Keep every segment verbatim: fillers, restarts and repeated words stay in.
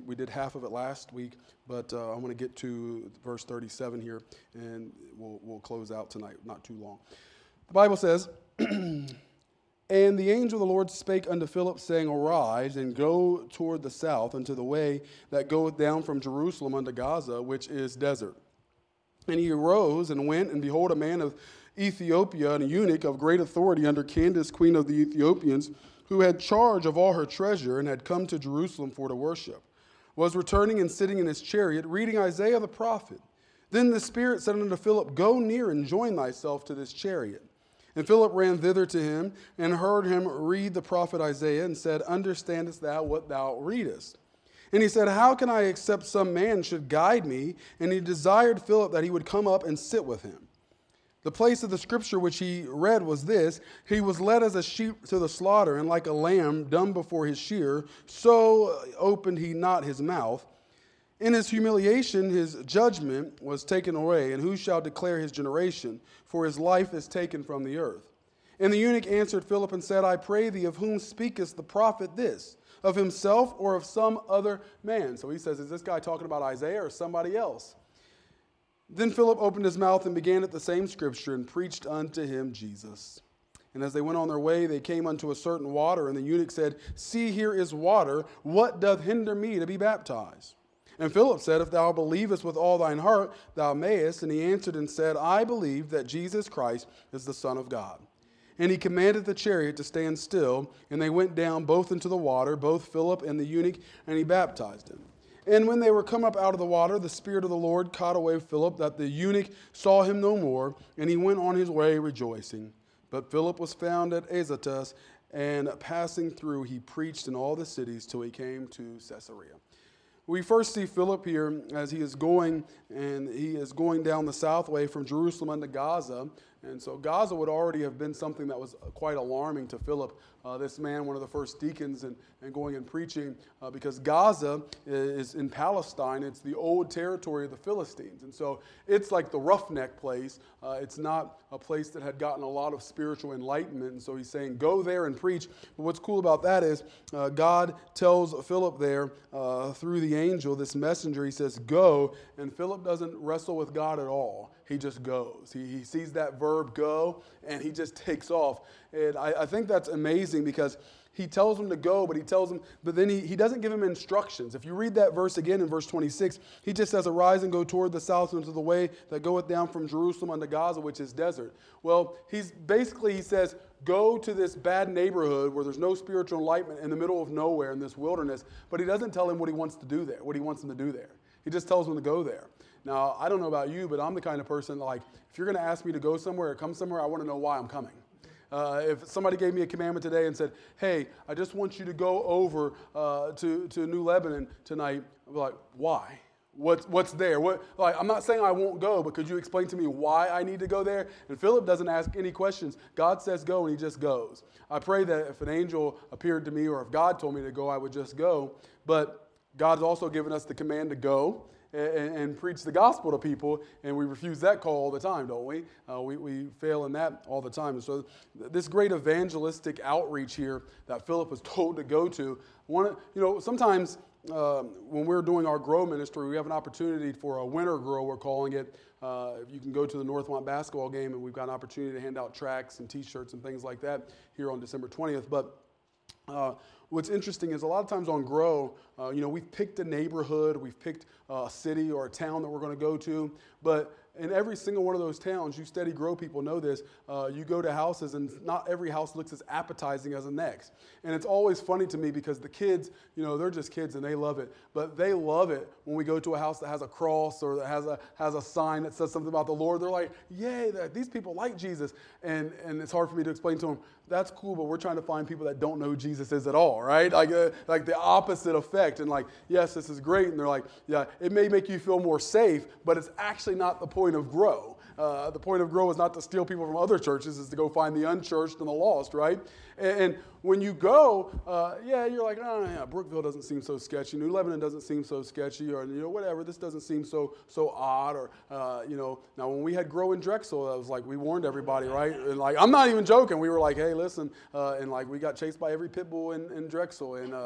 we did half of it last week, but uh, I want to get to verse thirty-seven here, and we'll, we'll close out tonight, not too long. The Bible says, "And the angel of the Lord spake unto Philip, saying, Arise, and go toward the south unto the way that goeth down from Jerusalem unto Gaza, which is desert. And he arose and went, and behold, a man of Ethiopia, and a eunuch of great authority under Candace, queen of the Ethiopians, who had charge of all her treasure, and had come to Jerusalem for to worship, was returning and sitting in his chariot, reading Isaiah the prophet. Then the Spirit said unto Philip, Go near and join thyself to this chariot. And Philip ran thither to him, and heard him read the prophet Isaiah, and said, Understandest thou what thou readest? And he said, How can I, except some man should guide me? And he desired Philip that he would come up and sit with him. The place of the scripture which he read was this: He was led as a sheep to the slaughter, and like a lamb dumb before his shearer, so opened he not his mouth. In his humiliation his judgment was taken away, and who shall declare his generation? For his life is taken from the earth. And the eunuch answered Philip and said, I pray thee, of whom speaketh the prophet this? Of himself or of some other man? So he says, is this guy talking about Isaiah or somebody else? Then Philip opened his mouth and began at the same scripture, and preached unto him Jesus. And as they went on their way, they came unto a certain water, and the eunuch said, See, here is water. What doth hinder me to be baptized? And Philip said, If thou believest with all thine heart, thou mayest. And he answered and said, I believe that Jesus Christ is the Son of God. And he commanded the chariot to stand still, and they went down both into the water, both Philip and the eunuch, and he baptized him. And when they were come up out of the water, the Spirit of the Lord caught away Philip, that the eunuch saw him no more, and he went on his way rejoicing. But Philip was found at Azotus, and passing through, he preached in all the cities till he came to Caesarea. We first see Philip here as he is going, and he is going down the south way from Jerusalem unto Gaza. And so Gaza would already have been something that was quite alarming to Philip, uh, this man, one of the first deacons, and, and going and preaching, uh, because Gaza is in Palestine. It's the old territory of the Philistines. And so it's like the roughneck place. Uh, it's not a place that had gotten a lot of spiritual enlightenment. And so he's saying, go there and preach. But what's cool about that is uh, God tells Philip there uh, through the angel, this messenger, he says, go. And Philip doesn't wrestle with God at all. He just goes. He, he sees that verb go, and he just takes off. And I, I think that's amazing because he tells him to go, but he tells him, but then he, he doesn't give him instructions. If you read that verse again in verse twenty-six, he just says, arise and go toward the south into the way that goeth down from Jerusalem unto Gaza, which is desert. Well, he's basically, he says, go to this bad neighborhood where there's no spiritual enlightenment in the middle of nowhere in this wilderness, but he doesn't tell him what he wants to do there, what he wants him to do there. He just tells him to go there. Now, I don't know about you, but I'm the kind of person, like, if you're going to ask me to go somewhere or come somewhere, I want to know why I'm coming. Uh, if somebody gave me a commandment today and said, hey, I just want you to go over uh, to, to New Lebanon tonight, I'd be like, why? What's, what's there? What, like, I'm not saying I won't go, but could you explain to me why I need to go there? And Philip doesn't ask any questions. God says go, and he just goes. I pray that if an angel appeared to me or if God told me to go, I would just go. But God's also given us the command to go and, and preach the gospel to people, and we refuse that call all the time, don't we? Uh, we, we fail in that all the time. And so this great evangelistic outreach here that Philip was told to go to, one, you know, sometimes um, when we're doing our Grow ministry, we have an opportunity for a winter grow, we're calling it. Uh, you can go to the Northmont basketball game, and we've got an opportunity to hand out tracts and T-shirts and things like that here on December twentieth. But Uh, what's interesting is a lot of times on Grow, uh, you know, we've picked a neighborhood, we've picked a city or a town that we're going to go to, but in every single one of those towns, you steady Grow people know this, uh, you go to houses and not every house looks as appetizing as the next. And it's always funny to me because the kids, you know, they're just kids and they love it, but they love it when we go to a house that has a cross or that has a has a sign that says something about the Lord. They're like, yay, these people like Jesus. And, and it's hard for me to explain to them, that's cool, but we're trying to find people that don't know who Jesus is at all, right? Like, uh, like the opposite effect. And like, yes, this is great. And they're like, yeah, it may make you feel more safe, but it's actually not the point of Grow. Uh, the point of Grow is not to steal people from other churches, is to go find the unchurched and the lost, right? And, and when you go, uh, yeah, you're like, oh, yeah, Brookville doesn't seem so sketchy. New Lebanon doesn't seem so sketchy, or, you know, whatever. This doesn't seem so so odd, or, uh, you know. Now, when we had Grow in Drexel, I was like, we warned everybody, right? And like, I'm not even joking. We were like, hey, listen, uh, and like, we got chased by every pit bull in, in Drexel, and uh,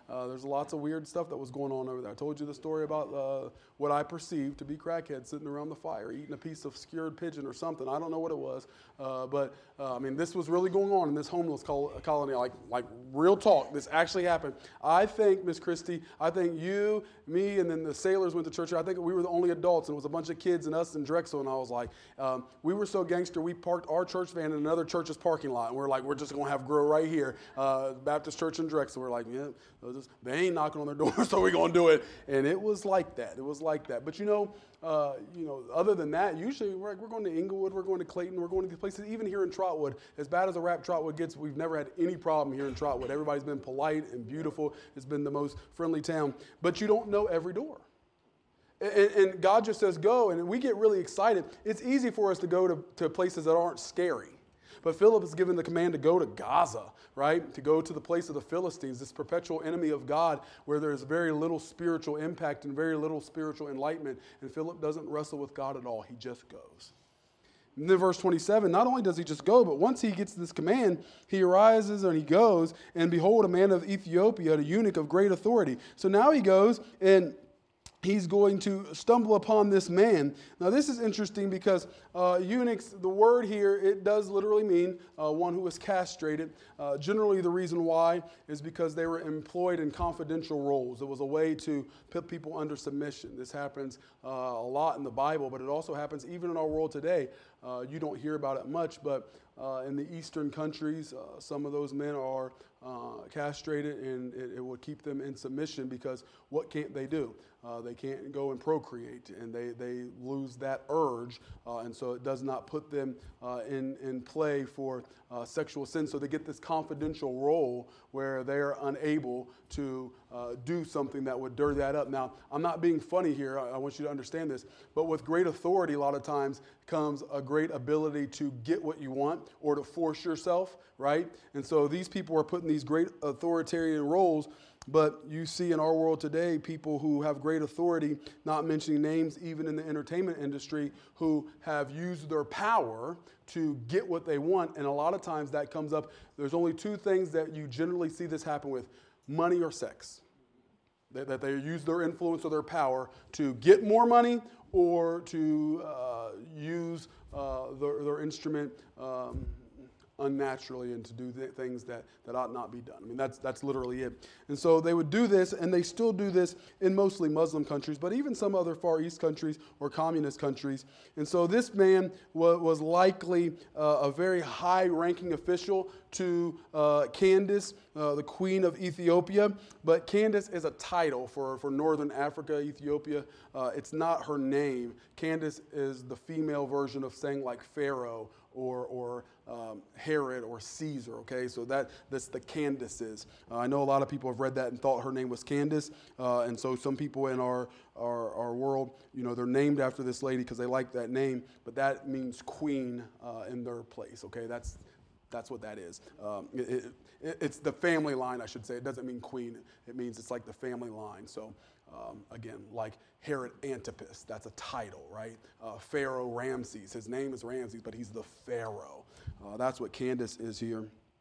Uh, there's lots of weird stuff that was going on over there. I told you the story about uh, what I perceived to be crackheads sitting around the fire, eating a piece of skewered pigeon or something. I don't know what it was. Uh, but, uh, I mean, this was really going on in this homeless col- colony. Like, like real talk. This actually happened. I think, Miss Christie, I think you, me, and then the sailors went to church. I think we were the only adults, and it was a bunch of kids and us and Drexel. And I was like, um, we were so gangster, we parked our church van in another church's parking lot. And we're like, we're just going to have Grow right here. Uh, Baptist Church in Drexel. We're like, yeah, just, they ain't knocking on their door, so we're going to do it. And it was like that. It was like that. But, you know, uh, you know, other than that, usually we're, we're going to Inglewood, we're going to Clayton, we're going to these places, even here in Trotwood. As bad as a rap Trotwood gets, we've never had any problem here in Trotwood. Everybody's been polite and beautiful. It's been the most friendly town. But you don't know every door. And, and God just says go, and we get really excited. It's easy for us to go to, to places that aren't scary. But Philip is given the command to go to Gaza, right? To go to the place of the Philistines, this perpetual enemy of God where there's very little spiritual impact and very little spiritual enlightenment. And Philip doesn't wrestle with God at all. He just goes. And then verse twenty-seven, not only does he just go, but once he gets this command, he arises and he goes, and behold, a man of Ethiopia, a eunuch of great authority. So now he goes and he's going to stumble upon this man. Now, this is interesting because uh, eunuchs, the word here, it does literally mean uh, one who was castrated. Uh, generally, the reason why is because they were employed in confidential roles. It was a way to put people under submission. This happens uh, a lot in the Bible, but it also happens even in our world today. Uh, you don't hear about it much, but uh, in the eastern countries, uh, some of those men are uh, castrated, and it, it will keep them in submission because what can't they do? Uh, they can't go and procreate, and they, they lose that urge, uh, and so it does not put them uh, in, in play for uh, sexual sin. So they get this confidential role where they're unable to uh, do something that would dirty that up. Now, I'm not being funny here. I, I want you to understand this. But with great authority, a lot of times comes a great ability to get what you want or to force yourself, right? And so these people are put in these great authoritarian roles. But you see in our world today, people who have great authority, not mentioning names, even in the entertainment industry, who have used their power to get what they want. And a lot of times that comes up. There's only two things that you generally see this happen with: money or sex. That, that they use their influence or their power to get more money or to uh, use uh, their, their instrument um, unnaturally and to do th- things that, that ought not be done. I mean, that's that's literally it. And so they would do this, and they still do this in mostly Muslim countries, but even some other Far East countries or communist countries. And so this man wa- was likely uh, a very high-ranking official to uh, Candace, uh, the queen of Ethiopia. But Candace is a title for, for northern Africa, Ethiopia. Uh, it's not her name. Candace is the female version of saying like Pharaoh or or um, Herod or Caesar, okay? So that that's the Candaces. Uh, I know a lot of people have read that and thought her name was Candace, uh, and so some people in our, our, our world, you know, they're named after this lady because they like that name, but that means queen uh, in their place, okay? That's That's what that is. Um, it, it, it's the family line, I should say. It doesn't mean queen. It means it's like the family line. So, um, again, like Herod Antipas, that's a title, right? Uh, Pharaoh Ramses. His name is Ramses, but he's the Pharaoh. Uh, that's what Candace is here.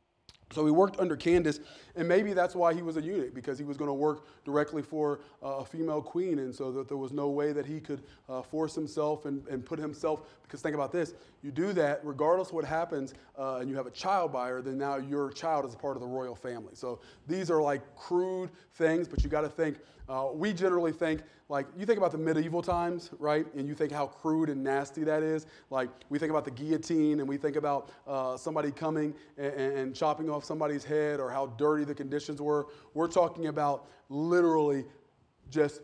So he worked under Candace, and maybe that's why he was a eunuch, because he was going to work directly for uh, a female queen, and so that there was no way that he could uh, force himself and, and put himself, because think about this, you do that, regardless of what happens, uh, and you have a child by her, then now your child is a part of the royal family. So these are like crude things, but you got to think, uh, we generally think, like, you think about the medieval times, right? And you think how crude and nasty that is. Like, we think about the guillotine, and we think about uh, somebody coming and, and chopping off somebody's head, or how dirty the conditions were. We're talking about literally just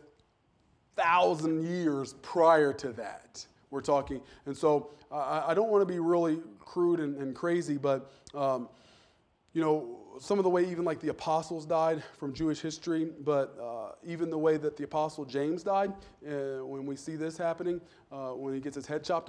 thousand years prior to that. We're talking. And so uh, I don't want to be really crude and, and crazy, but, um, you know, some of the way even like the apostles died from Jewish history, but uh, even the way that the apostle James died, uh, when we see this happening, uh, when he gets his head chopped off,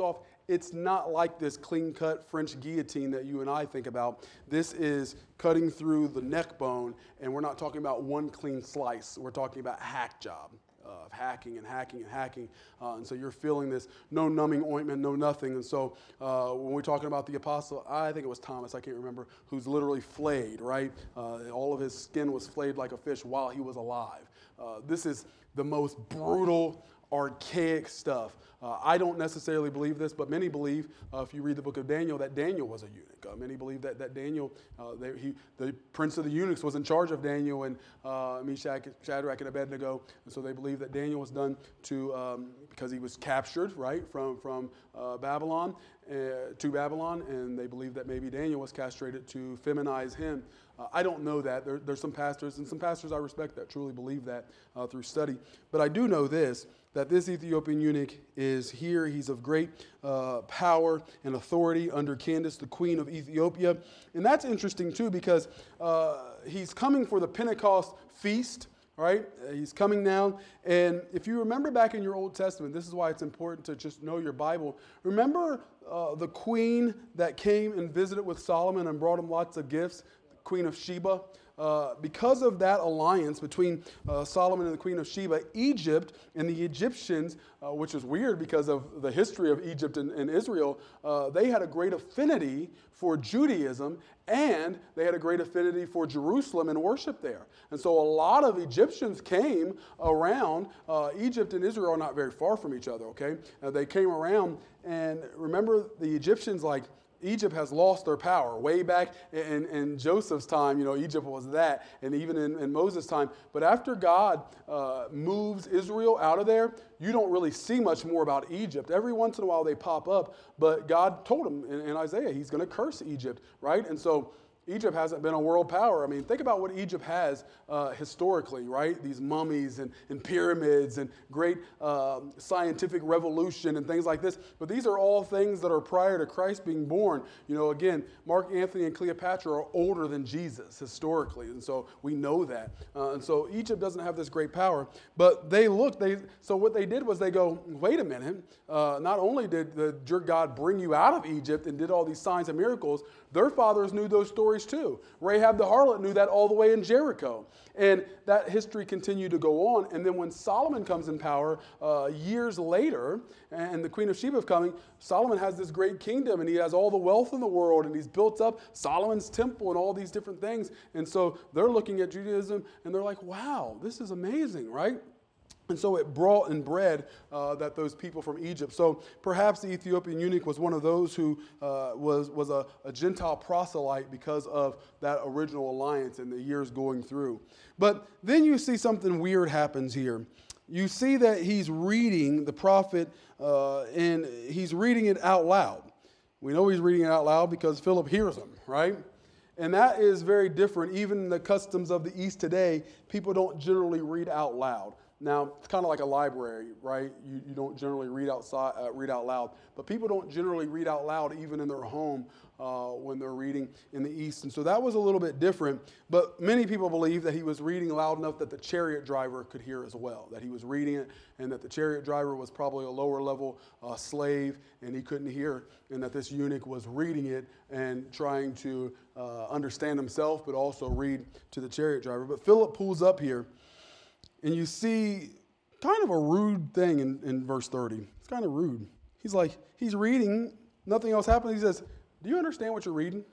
it's not like this clean-cut French guillotine that you and I think about. This is cutting through the neck bone, and we're not talking about one clean slice. We're talking about hack job. Of hacking and hacking and hacking. Uh, and so you're feeling this, no numbing ointment, no nothing. And so uh, when we're talking about the apostle, I think it was Thomas, I can't remember, who's literally flayed, right? Uh, all of his skin was flayed like a fish while he was alive. Uh, this is the most brutal, archaic stuff. Uh, I don't necessarily believe this, but many believe, uh, if you read the book of Daniel, that Daniel was a eunuch. Uh, many believe that, that Daniel, uh, they, he, the prince of the eunuchs, was in charge of Daniel and uh, Meshach, Shadrach, and Abednego. And so they believe that Daniel was done to, um, because he was captured, right, from, from uh, Babylon, uh, to Babylon, and they believe that maybe Daniel was castrated to feminize him. Uh, I don't know that. There, there's some pastors, and some pastors I respect that truly believe that uh, through study. But I do know this, that this Ethiopian eunuch is here. He's of great uh, power and authority under Candace, the queen of Ethiopia. And that's interesting, too, because uh, he's coming for the Pentecost feast, right? Uh, he's coming now. And if you remember back in your Old Testament, this is why it's important to just know your Bible. Remember uh, the queen that came and visited with Solomon and brought him lots of gifts, the Queen of Sheba? Uh, because of that alliance between uh, Solomon and the Queen of Sheba, Egypt and the Egyptians, uh, which is weird because of the history of Egypt and, and Israel, uh, they had a great affinity for Judaism, and they had a great affinity for Jerusalem and worship there. And so a lot of Egyptians came around. Uh, Egypt and Israel are not very far from each other, okay? Uh, they came around, and remember the Egyptians, like, Egypt has lost their power. Way back in, in Joseph's time, you know, Egypt was that, and even in, in Moses' time. But after God uh, moves Israel out of there, you don't really see much more about Egypt. Every once in a while they pop up, but God told him in, in Isaiah, he's going to curse Egypt, right? And so Egypt hasn't been a world power. I mean, think about what Egypt has uh, historically, right? These mummies and, and pyramids and great uh, scientific revolution and things like this. But these are all things that are prior to Christ being born. You know, again, Mark Antony and Cleopatra are older than Jesus historically, and so we know that. Uh, and so Egypt doesn't have this great power. But they look, they so what they did was they go, wait a minute. Uh, not only did the, your God bring you out of Egypt and did all these signs and miracles, their fathers knew those stories too. Rahab the harlot knew that all the way in Jericho. And that history continued to go on. And then when Solomon comes in power uh, years later, and the Queen of Sheba is coming, Solomon has this great kingdom, and he has all the wealth in the world, and he's built up Solomon's temple and all these different things. And so they're looking at Judaism, and they're like, wow, this is amazing, right? And so it brought and bred uh, that those people from Egypt. So perhaps the Ethiopian eunuch was one of those who uh, was, was a, a Gentile proselyte because of that original alliance and the years going through. But then you see something weird happens here. You see that he's reading the prophet, uh, and he's reading it out loud. We know he's reading it out loud because Philip hears him, right? And that is very different. Even in the customs of the East today, people don't generally read out loud. Now, it's kind of like a library, right? You, you don't generally read outside, uh, read out loud. But people don't generally read out loud even in their home uh, when they're reading in the East. And so that was a little bit different. But many people believe that he was reading loud enough that the chariot driver could hear as well, that he was reading it, and that the chariot driver was probably a lower level uh, slave, and he couldn't hear, and that this eunuch was reading it and trying to uh, understand himself, but also read to the chariot driver. But Philip pulls up here. And you see kind of a rude thing in, in verse thirty. It's kind of rude. He's like, he's reading, nothing else happens. He says, do you understand what you're reading?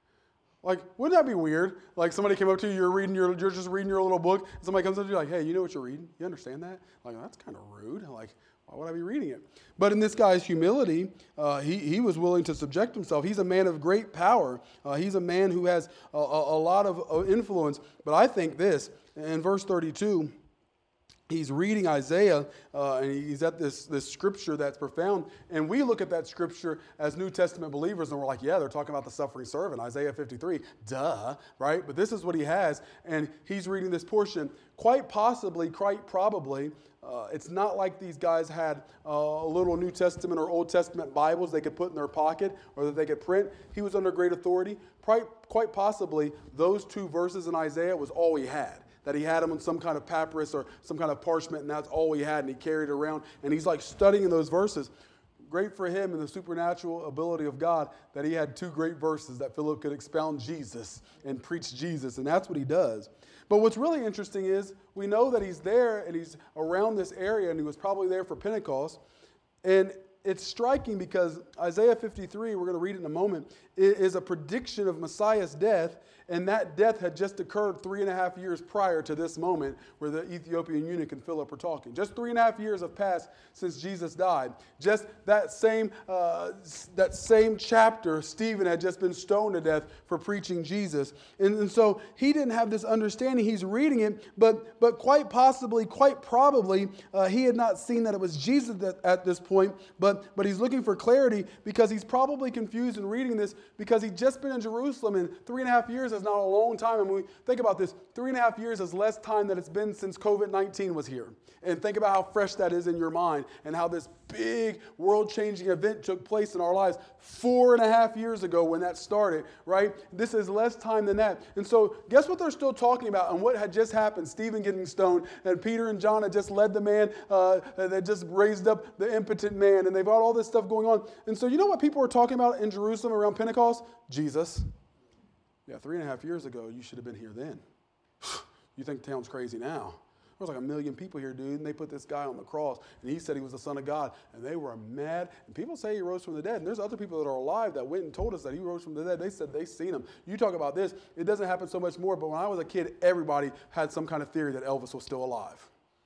Like, wouldn't that be weird? Like somebody came up to you, you're reading your, you're just reading your little book, and somebody comes up to you like, hey, you know what you're reading? You understand that? Like, that's kind of rude. Like, why would I be reading it? But in this guy's humility, uh, he, he was willing to subject himself. He's a man of great power. Uh, he's a man who has a, a, a lot of uh, influence. But I think this, in verse thirty-two, he's reading Isaiah, uh, and he's at this, this scripture that's profound. And we look at that scripture as New Testament believers, and we're like, yeah, they're talking about the suffering servant, Isaiah fifty-three, duh, right? But this is what he has, and he's reading this portion. Quite possibly, quite probably, uh, it's not like these guys had uh, a little New Testament or Old Testament Bibles they could put in their pocket or that they could print. He was under great authority. Quite, quite possibly, those two verses in Isaiah was all he had. That he had them on some kind of papyrus or some kind of parchment, and that's all he had, and he carried it around. And he's like studying those verses. great for him and the supernatural ability of God that he had two great verses that Philip could expound Jesus and preach Jesus, and that's what he does. But what's really interesting is we know that he's there and he's around this area, and he was probably there for Pentecost. And it's striking because Isaiah fifty-three, we're going to read it in a moment, is a prediction of Messiah's death, and that death had just occurred three and a half years prior to this moment where the Ethiopian eunuch and Philip are talking. Just three and a half years have passed since Jesus died. Just that same uh, that same chapter, Stephen had just been stoned to death for preaching Jesus. And, and so he didn't have this understanding. He's reading it, but, but quite possibly, quite probably, uh, he had not seen that it was Jesus that, at this point, but, but he's looking for clarity because he's probably confused in reading this because he'd just been in Jerusalem, and three and a half years is not a long time. And when we think about this, three and a half years is less time than it's been since covid nineteen was here. And think about how fresh that is in your mind and how this big world-changing event took place in our lives four and a half years ago when that started, right? This is less time than that. And so guess what they're still talking about and what had just happened? Stephen getting stoned, and Peter and John had just led the man uh, that just raised up the impotent man, and they've got all this stuff going on. And so you know what people were talking about in Jerusalem around Pentecost? Jesus. Yeah, three and a half years ago, you should have been here then. You think the town's crazy now. There was like a million people here, dude, and they put this guy on the cross, and he said he was the Son of God, and they were mad. And people say he rose from the dead, and there's other people that are alive that went and told us that he rose from the dead. They said they seen him. You talk about this, it doesn't happen so much more, but when I was a kid, everybody had some kind of theory that Elvis was still alive.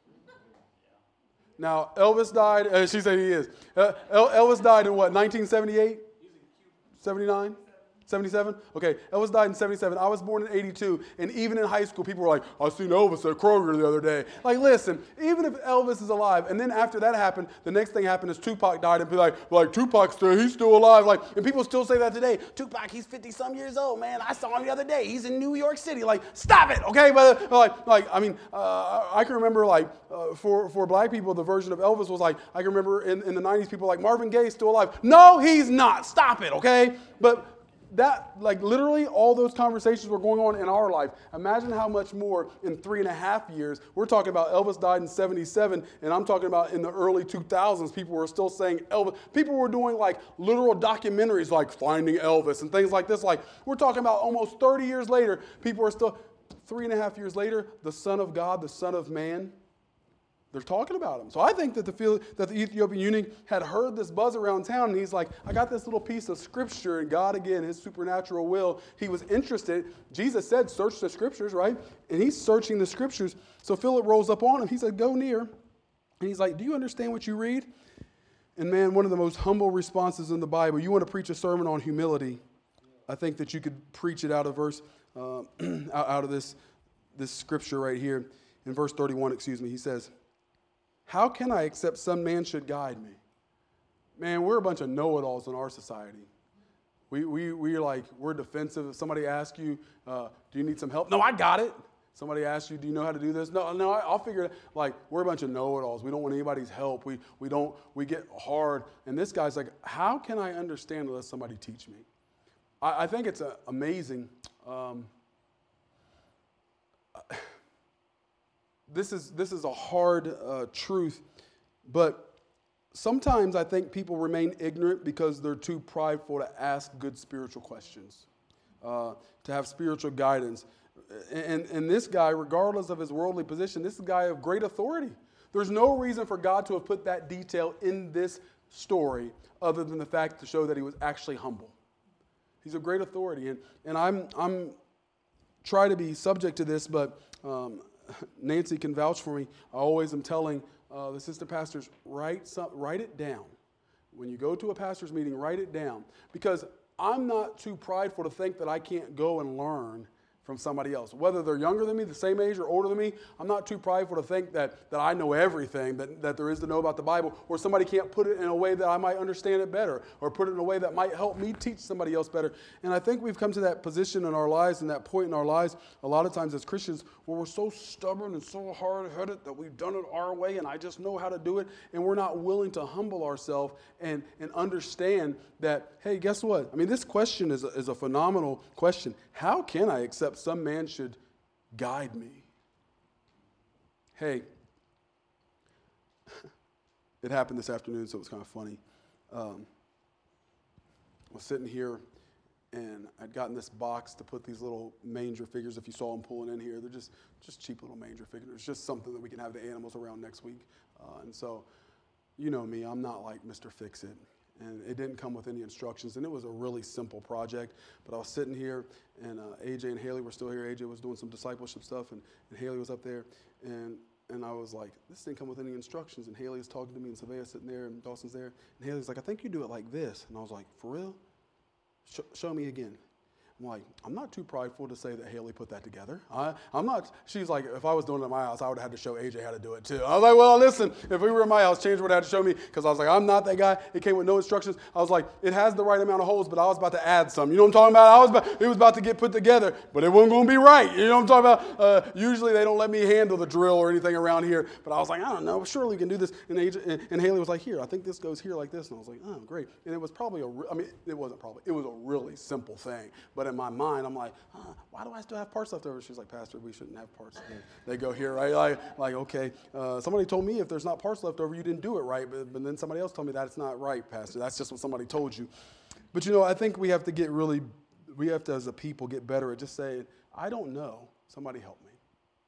Now, Elvis died, uh, she said he is. Uh, El- Elvis died in what, nineteen seventy-eight? seventy-nine? seventy-seven? Okay, Elvis died in seventy-seven. I was born in eighty-two, and even in high school, people were like, I seen Elvis at Kroger the other day. Like, listen, even if Elvis is alive, and then after that happened, the next thing happened is Tupac died, and people like, like Tupac's still, he's still alive. Like, and people still say that today. Tupac, he's fifty-some years old, man. I saw him the other day. He's in New York City. Like, stop it, okay? But like, like I mean, uh, I can remember, like, uh, for, for black people, the version of Elvis was like, I can remember in, in the nineties, people like, Marvin Gaye's still alive. No, he's not. Stop it, okay? But that, like literally all those conversations were going on in our life. Imagine how much more in three and a half years. We're talking about Elvis died in seventy-seven, and I'm talking about in the early two thousands, people were still saying Elvis. People were doing like literal documentaries like Finding Elvis and things like this. Like, we're talking about almost thirty years later, people are still, three and a half years later, the Son of God, the Son of Man, they're talking about him. So I think that the, that the Ethiopian eunuch had heard this buzz around town, and he's like, I got this little piece of scripture, and God, again, his supernatural will, he was interested. Jesus said, search the scriptures, right? And he's searching the scriptures. So Philip rolls up on him. He said, go near. And he's like, do you understand what you read? And man, one of the most humble responses in the Bible, you want to preach a sermon on humility, I think that you could preach it out of verse, uh, out of this, this scripture right here. In verse thirty-one, excuse me, he says, how can I accept some man should guide me? Man, we're a bunch of know-it-alls in our society. We, we, we're like, we're defensive. If somebody asks you, uh, do you need some help? No, I got it. Somebody asks you, do you know how to do this? No, no, I'll figure it out. Like, we're a bunch of know-it-alls. We don't want anybody's help. We, we don't, we get hard. And this guy's like, how can I understand unless somebody teach me? I, I think it's uh, amazing. Um, This is this is a hard uh, truth, but sometimes I think people remain ignorant because they're too prideful to ask good spiritual questions, uh, to have spiritual guidance. And, and this guy, regardless of his worldly position, this is a guy of great authority. There's no reason for God to have put that detail in this story other than the fact to show that he was actually humble. He's a great authority, and and I'm I'm try to be subject to this, but. Um, Nancy can vouch for me. I always am telling uh, the assistant pastors, write, some, write it down. When you go to a pastor's meeting, write it down. Because I'm not too prideful to think that I can't go and learn from somebody else. Whether they're younger than me, the same age, or older than me, I'm not too prideful to think that, that I know everything that, that there is to know about the Bible, or somebody can't put it in a way that I might understand it better, or put it in a way that might help me teach somebody else better. And I think we've come to that position in our lives and that point in our lives a lot of times as Christians where we're so stubborn and so hard-headed that we've done it our way and I just know how to do it, and we're not willing to humble ourselves and, and understand that, hey, guess what? I mean, this question is a, is a phenomenal question. How can I accept some man should guide me? Hey, it happened this afternoon, so it was kind of funny. um, was sitting here, and I'd gotten this box to put these little manger figures. If you saw them pulling in here, they're just just cheap little manger figures. Just something that we can have the animals around next week. Uh, and so, you know me, I'm not like Mister Fix-It. And it didn't come with any instructions, and it was a really simple project. But I was sitting here, and uh, A J and Haley were still here. A J was doing some discipleship stuff, and, and Haley was up there. And and I was like, this didn't come with any instructions. And Haley was talking to me, and Savea's sitting there, and Dawson's there. And Haley's like, I think you do it like this. And I was like, for real? Sh- show me again. I'm like, I'm not too prideful to say that Haley put that together. I, I'm not, she's like, if I was doing it at my house, I would have had to show A J how to do it too. I was like, well, listen, if we were in my house, Change would have to show me, because I was like, I'm not that guy. It came with no instructions. I was like, it has the right amount of holes, but I was about to add some. You know what I'm talking about? I was about, it was about to get put together, but it wasn't going to be right. You know what I'm talking about? Uh, usually they don't let me handle the drill or anything around here, but I was like, I don't know, surely we can do this. And, A J, and, and Haley was like, here, I think this goes here like this. And I was like, oh, great. And it was probably a, I mean, it wasn't probably, it was a really simple thing. But in my mind, I'm like, Huh, why do I still have parts left over? She's like, Pastor, we shouldn't have parts. They go here, right? Like, like okay. Uh, somebody told me if there's not parts left over, you didn't do it right. But, but then somebody else told me that it's not right, Pastor. That's just what somebody told you. But, you know, I think we have to get really, we have to, as a people, get better at just saying, I don't know. Somebody help me.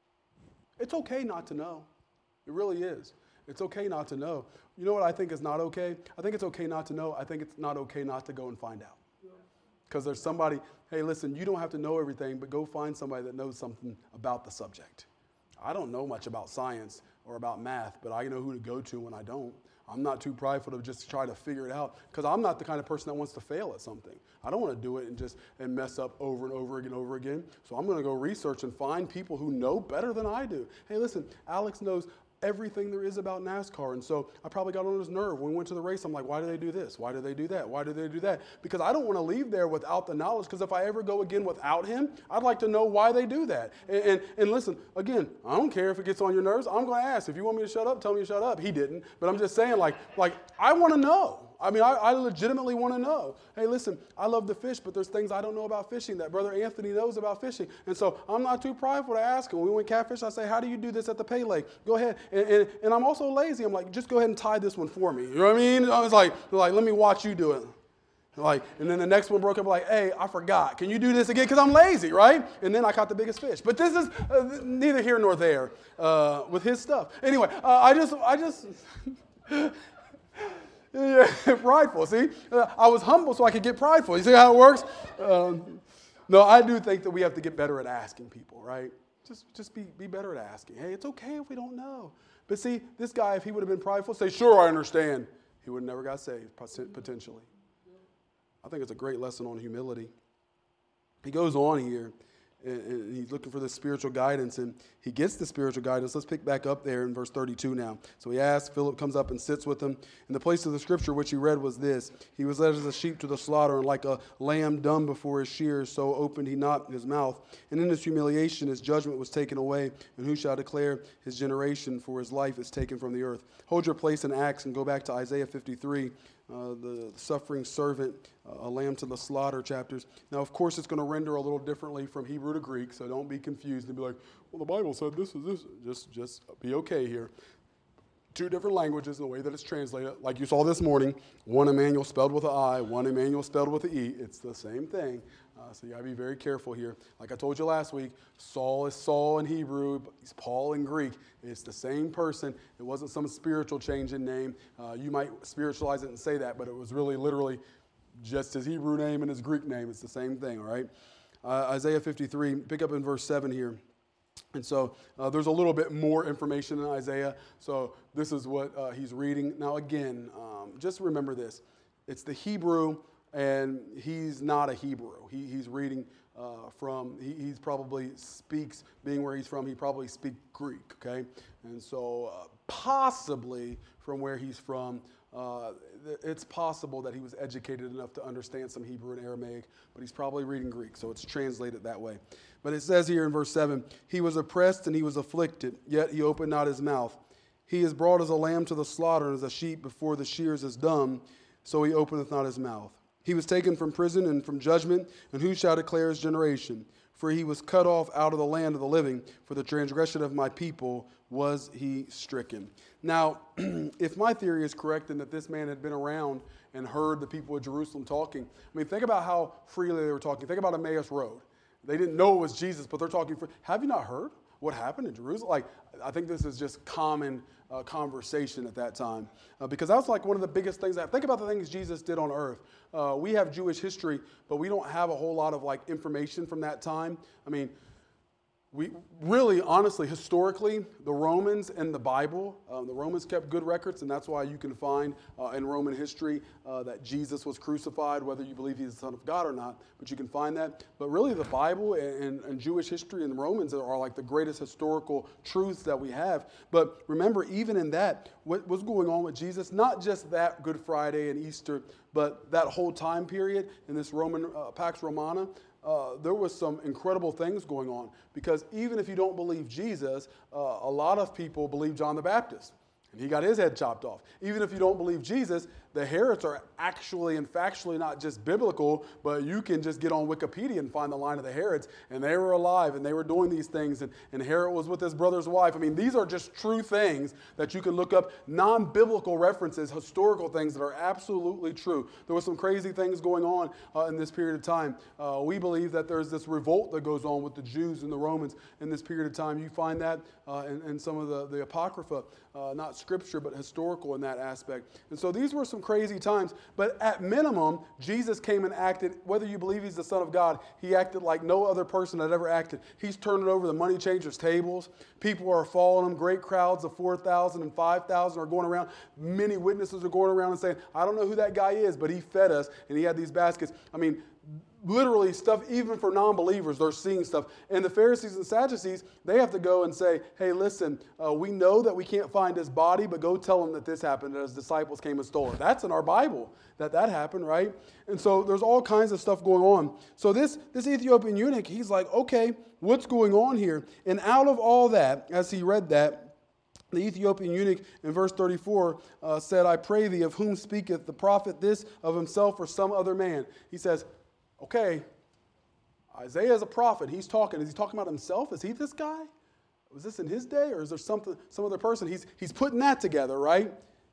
It's okay not to know. It really is. It's okay not to know. You know what I think is not okay? I think it's okay not to know. I think it's not okay not to go and find out. Because there's somebody, hey, listen, you don't have to know everything, but go find somebody that knows something about the subject. I don't know much about science or about math, but I know who to go to when I don't. I'm not too prideful to just try to figure it out, because I'm not the kind of person that wants to fail at something. I don't want to do it and just and mess up over and over again, over again. So I'm going to go research and find people who know better than I do. Hey, listen, Alex knows everything there is about NASCAR. And so I probably got on his nerve. When we went to the race, I'm like, why do they do this? Why do they do that? Why do they do that? Because I don't want to leave there without the knowledge, because if I ever go again without him, I'd like to know why they do that. And, and, and listen, again, I don't care if it gets on your nerves. I'm going to ask. If you want me to shut up, tell me to shut up. He didn't. But I'm just saying, like, like I want to know. I mean, I, I legitimately want to know. Hey, listen, I love to fish, but there's things I don't know about fishing that Brother Anthony knows about fishing. And so I'm not too prideful to ask him. When we went catfish, I say, how do you do this at the pay lake? Go ahead. And, and, and I'm also lazy. I'm like, just go ahead and tie this one for me. You know what I mean? I was like, like let me watch you do it. Like, and then the next one broke up, like, hey, I forgot. Can you do this again? Because I'm lazy, right? And then I caught the biggest fish. But this is uh, neither here nor there uh, with his stuff. Anyway, uh, I just, I just... Yeah, prideful. See, uh, I was humble so I could get prideful. You see how it works? Um, no, I do think that we have to get better at asking people, right? Just, just be, be better at asking. Hey, it's okay if we don't know. But see, this guy, if he would have been prideful, say, sure, I understand. He would have never got saved, potentially. I think it's a great lesson on humility. He goes on here, and, and he's looking for the spiritual guidance, and he gets the spiritual guidance. Let's pick back up there in verse thirty-two now. So he asks, Philip comes up and sits with him. And the place of the scripture which he read was this: He was led as a sheep to the slaughter, and like a lamb dumb before his shears, so opened he not his mouth. And in his humiliation his judgment was taken away. And who shall declare his generation? For his life is taken from the earth. Hold your place in Acts and go back to Isaiah fifty-three. Uh, the suffering servant, uh, a lamb to the slaughter chapters. Now, of course, it's going to render a little differently from Hebrew to Greek, so don't be confused and be like, well, the Bible said this is this. Just, just be okay here. Two different languages in the way that it's translated. Like you saw this morning, one Emmanuel spelled with an I, one Emmanuel spelled with an E. It's the same thing. Uh, so you got to be very careful here. Like I told you last week, Saul is Saul in Hebrew, but he's Paul in Greek. It's the same person. It wasn't some spiritual change in name. Uh, you might spiritualize it and say that, but it was really literally just his Hebrew name and his Greek name. It's the same thing, all right? Uh, Isaiah fifty-three, pick up in verse seven here. And so uh, there's a little bit more information in Isaiah. So this is what uh, he's reading. Now, again, um, just remember this. It's the Hebrew, and he's not a Hebrew. He, he's reading uh, from, he he's probably speaks, being where he's from, he probably speaks Greek, okay? And so uh, possibly from where he's from, uh, it's possible that he was educated enough to understand some Hebrew and Aramaic, but he's probably reading Greek, so it's translated that way. But it says here in verse seven, he was oppressed and he was afflicted, yet he opened not his mouth. He is brought as a lamb to the slaughter, and as a sheep before the shears is dumb, so he openeth not his mouth. He was taken from prison and from judgment, and who shall declare his generation? For he was cut off out of the land of the living. For the transgression of my people was he stricken. Now, if my theory is correct, and that this man had been around and heard the people of Jerusalem talking. I mean, think about how freely they were talking. Think about Emmaus Road. They didn't know it was Jesus, but they're talking. For, have you not heard what happened in Jerusalem? Like, I think this is just common uh, conversation at that time. Uh, because that was like one of the biggest things. That, think about the things Jesus did on earth. Uh, we have Jewish history, but we don't have a whole lot of like information from that time. I mean, we really, honestly, historically, the Romans and the Bible, um, the Romans kept good records, and that's why you can find uh, in Roman history uh, that Jesus was crucified, whether you believe he's the Son of God or not, but you can find that. But really, the Bible and, and Jewish history and the Romans are like the greatest historical truths that we have. But remember, even in that, what was going on with Jesus, not just that Good Friday and Easter, but that whole time period in this Roman uh, Pax Romana, Uh, there was some incredible things going on, because even if you don't believe Jesus, uh, a lot of people believe John the Baptist, and he got his head chopped off. Even if you don't believe Jesus, the Herods are actually and factually not just biblical, but you can just get on Wikipedia and find the line of the Herods, and they were alive, and they were doing these things, and, and Herod was with his brother's wife. I mean, these are just true things that you can look up, non-biblical references, historical things that are absolutely true. There were some crazy things going on uh, in this period of time. Uh, we believe that there's this revolt that goes on with the Jews and the Romans in this period of time. You find that uh, in, in some of the, the Apocrypha, uh, not scripture, but historical in that aspect. And so these were some crazy times, but at minimum, Jesus came and acted, whether you believe he's the Son of God, he acted like no other person had ever acted. He's turning over the money changers' tables. People are following him. Great crowds of four thousand and five thousand are going around. Many witnesses are going around and saying, I don't know who that guy is, but he fed us, and he had these baskets. I mean, literally stuff, even for non-believers, they're seeing stuff. And the Pharisees and Sadducees, they have to go and say, hey, listen, uh, we know that we can't find his body, but go tell him that this happened, that his disciples came and stole it. That's in our Bible, that that happened, right? And so there's all kinds of stuff going on. So this, this Ethiopian eunuch, he's like, okay, what's going on here? And out of all that, as he read that, the Ethiopian eunuch in verse thirty-four uh, said, I pray thee, of whom speaketh the prophet this, of himself or some other man? He says, okay, Isaiah is a prophet. He's talking. Is he talking about himself? Is he this guy? Was this in his day, or is there something, some other person? He's, he's putting that together, right?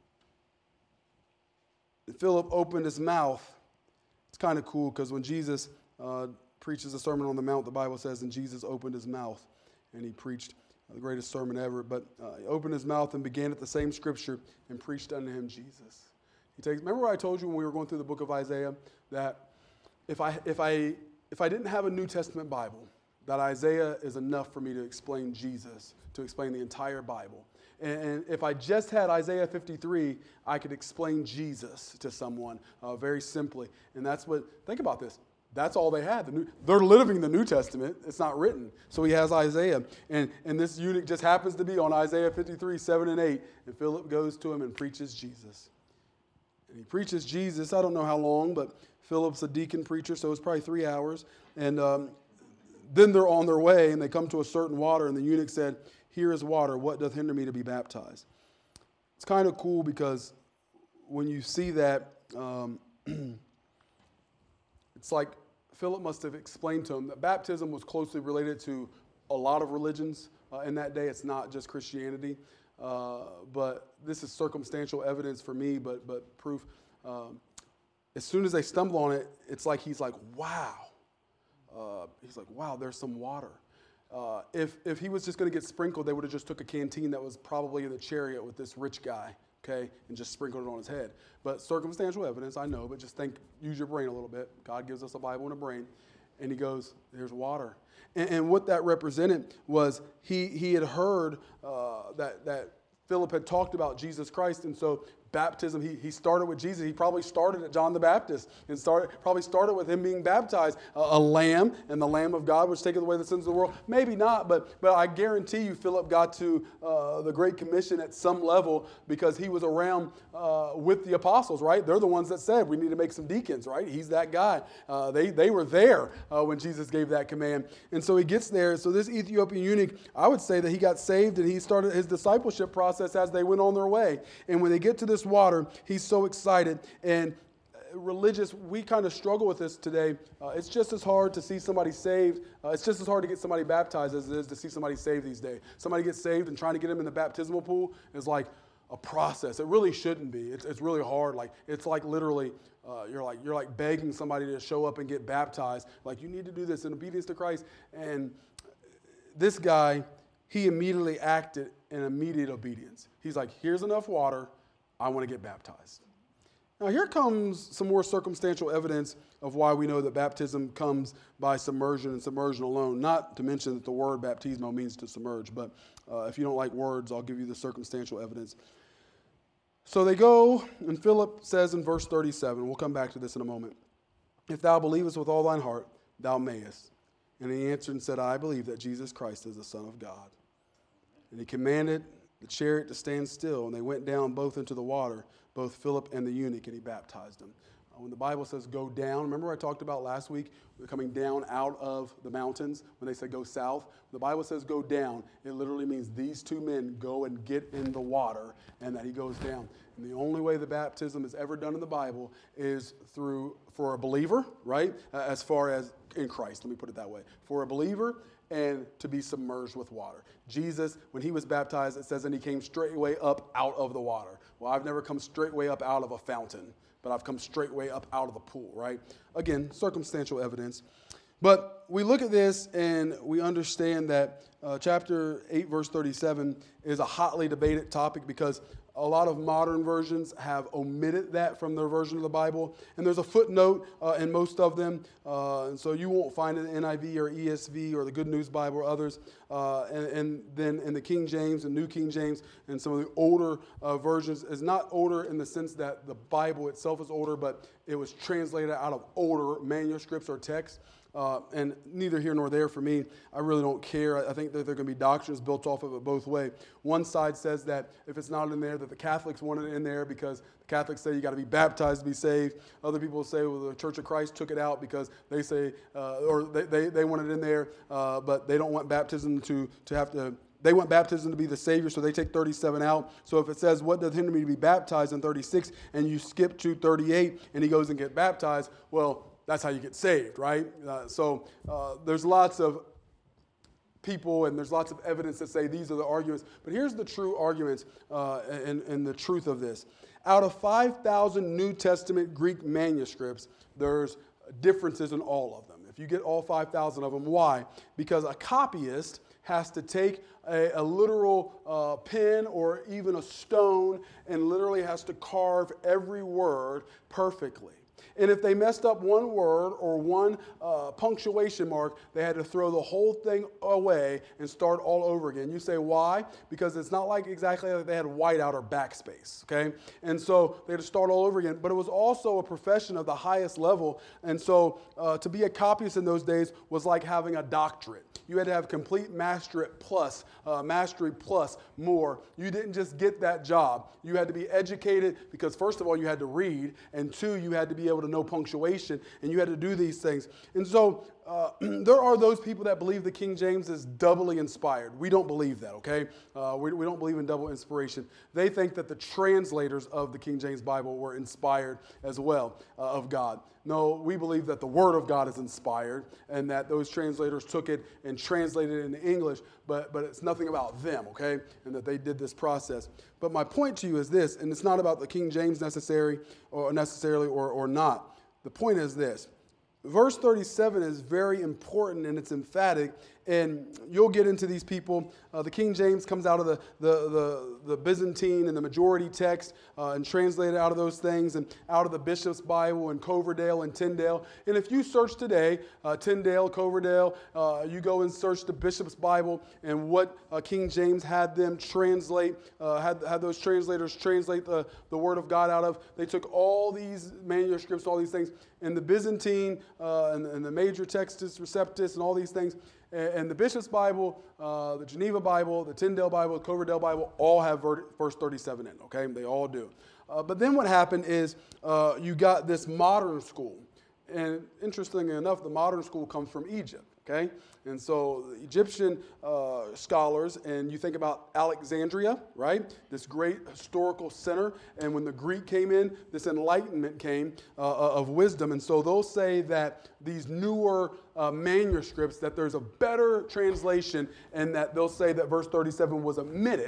And Philip opened his mouth. It's kind of cool, because when Jesus uh, preaches a Sermon on the Mount, the Bible says, and Jesus opened his mouth, and he preached the greatest sermon ever. But uh, he opened his mouth and began at the same scripture and preached unto him Jesus. He takes. Remember what I told you when we were going through the book of Isaiah, that If I, if, I, if I didn't have a New Testament Bible, that Isaiah is enough for me to explain Jesus, to explain the entire Bible. And, and if I just had Isaiah fifty-three, I could explain Jesus to someone uh, very simply. And that's what, think about this. That's all they had. The new, they're living the New Testament. It's not written. So he has Isaiah. And, and this eunuch just happens to be on Isaiah fifty-three, seven and eight. And Philip goes to him and preaches Jesus. And he preaches Jesus, I don't know how long, but Philip's a deacon preacher, so it's probably three hours. And um, then they're on their way, and they come to a certain water, and the eunuch said, here is water. What doth hinder me to be baptized? It's kind of cool, because when you see that, um, it's like Philip must have explained to him that baptism was closely related to a lot of religions uh, in that day. It's not just Christianity. Uh, but this is circumstantial evidence for me, but, but proof. Um, As soon as they stumble on it, it's like he's like, wow. Uh, he's like, wow, there's some water. Uh, if if he was just going to get sprinkled, they would have just took a canteen that was probably in the chariot with this rich guy, okay, and just sprinkled it on his head. But circumstantial evidence, I know, but just think, use your brain a little bit. God gives us a Bible and a brain. And he goes, there's water. And, and what that represented was he, he had heard uh, that, that Philip had talked about Jesus Christ, and so baptism, he, he started with Jesus. He probably started at John the Baptist and started probably started with him being baptized. A, a lamb, and the Lamb of God, which taketh away the sins of the world. Maybe not, but but I guarantee you Philip got to uh, the Great Commission at some level, because he was around uh, with the apostles, right? They're the ones that said we need to make some deacons, right? He's that guy. Uh, they, they were there uh, when Jesus gave that command. And so he gets there. So this Ethiopian eunuch, I would say that he got saved, and he started his discipleship process as they went on their way. And when they get to this water, he's so excited. And religious, we kind of struggle with this today. Uh, it's just as hard to see somebody saved. Uh, it's just as hard to get somebody baptized as it is to see somebody saved these days. Somebody gets saved, and trying to get him in the baptismal pool is like, a process. It really shouldn't be. It's, it's really hard. Like it's like literally, uh, you're like you're like begging somebody to show up and get baptized. Like you need to do this in obedience to Christ. And this guy, he immediately acted in immediate obedience. He's like, here's enough water. I want to get baptized. Now here comes some more circumstantial evidence of why we know that baptism comes by submersion and submersion alone. Not to mention that the word baptismo means to submerge, but uh, if you don't like words, I'll give you the circumstantial evidence. So they go, and Philip says in verse thirty-seven, we'll come back to this in a moment, if thou believest with all thine heart, thou mayest. And he answered and said, I believe that Jesus Christ is the Son of God. And he commanded the chariot to stand still, and they went down both into the water, both Philip and the eunuch, and he baptized them. Uh, when the Bible says go down, remember I talked about last week, we're coming down out of the mountains when they say go south. When the Bible says go down, it literally means these two men go and get in the water, and that he goes down. And the only way the baptism is ever done in the Bible is through, for a believer, right, uh, as far as in Christ, let me put it that way, for a believer and to be submerged with water. Jesus, when he was baptized, it says, and he came straightway up out of the water. Well, I've never come straightway up out of a fountain, but I've come straightway up out of the pool, right? Again, circumstantial evidence. But we look at this and we understand that uh, chapter eight, verse thirty-seven is a hotly debated topic because a lot of modern versions have omitted that from their version of the Bible. And there's a footnote uh, in most of them. Uh, and so you won't find it in N I V or E S V or the Good News Bible or others. Uh, and, and then in the King James and New King James and some of the older uh, versions is not older in the sense that the Bible itself is older, but it was translated out of older manuscripts or texts. Uh, and neither here nor there for me. I really don't care. I think that there are going to be doctrines built off of it both ways. One side says that if it's not in there, that the Catholics want it in there because the Catholics say you got to be baptized to be saved. Other people say, well, the Church of Christ took it out because they say, uh, or they, they, they want it in there, uh, but they don't want baptism to, to have to, they want baptism to be the Savior, so they take thirty-seven out. So if it says, what doth hinder me to be baptized in thirty-six, and you skip to thirty-eight, and he goes and get baptized, well, that's how you get saved, right? Uh, so uh, there's lots of people and there's lots of evidence that say these are the arguments. But here's the true arguments uh, and, and the truth of this. Out of five thousand New Testament Greek manuscripts, there's differences in all of them. If you get all five thousand of them, why? Because a copyist has to take a, a literal uh, pen or even a stone and literally has to carve every word perfectly. And if they messed up one word or one uh, punctuation mark, they had to throw the whole thing away and start all over again. You say, why? Because it's not like exactly like they had whiteout or backspace, okay? And so they had to start all over again. But it was also a profession of the highest level. And so uh, to be a copyist in those days was like having a doctorate. You had to have complete mastery plus, uh, mastery plus more. You didn't just get that job. You had to be educated because, first of all, you had to read, and two, you had to be able to know punctuation, and you had to do these things. And so uh, there are those people that believe the King James is doubly inspired. We don't believe that, okay? Uh, we, we don't believe in double inspiration. They think that the translators of the King James Bible were inspired as well uh, of God. No, we believe that the Word of God is inspired and that those translators took it and translated it into English, but, but it's nothing about them, okay, and that they did this process. But my point to you is this, and it's not about the King James necessary or necessarily or, or not. The point is this. Verse thirty-seven is very important and it's emphatic, and you'll get into these people. Uh, the King James comes out of the, the, the, the Byzantine and the majority text uh, and translated out of those things and out of the Bishop's Bible and Coverdale and Tyndale. And if you search today, uh, Tyndale, Coverdale, uh, you go and search the Bishop's Bible and what uh, King James had them translate, uh, had, had those translators translate the, the Word of God out of. They took all these manuscripts, all these things, and the Byzantine uh, and, and the major Textus Receptus and all these things, and the Bishop's Bible, uh, the Geneva Bible, the Tyndale Bible, the Coverdale Bible, all have verse thirty-seven in, okay? They all do. Uh, but then what happened is uh, you got this modern school. And interestingly enough, the modern school comes from Egypt, okay? And so the Egyptian uh, scholars, and you think about Alexandria, right? This great historical center. And when the Greek came in, this enlightenment came uh, of wisdom. And so they'll say that these newer uh, manuscripts, that there's a better translation, and that they'll say that verse thirty-seven was omitted.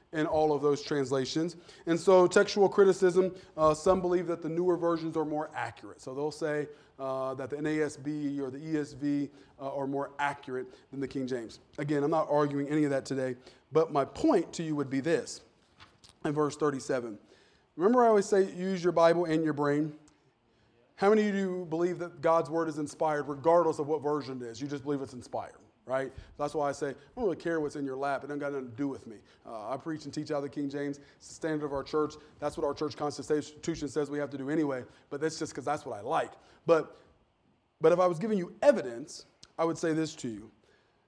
in all of those translations. And so textual criticism, uh, some believe that the newer versions are more accurate. So they'll say uh, that the N A S B or the E S V uh, are more accurate than the King James. Again, I'm not arguing any of that today, but my point to you would be this in verse thirty-seven. Remember I always say use your Bible and your brain? How many of you believe that God's word is inspired regardless of what version it is? You just believe it's inspired, right? That's why I say, I don't really care what's in your lap. It doesn't got nothing to do with me. Uh, I preach and teach out of the King James. It's the standard of our church. That's what our church constitution says we have to do anyway, but that's just because that's what I like. But, but if I was giving you evidence, I would say this to you.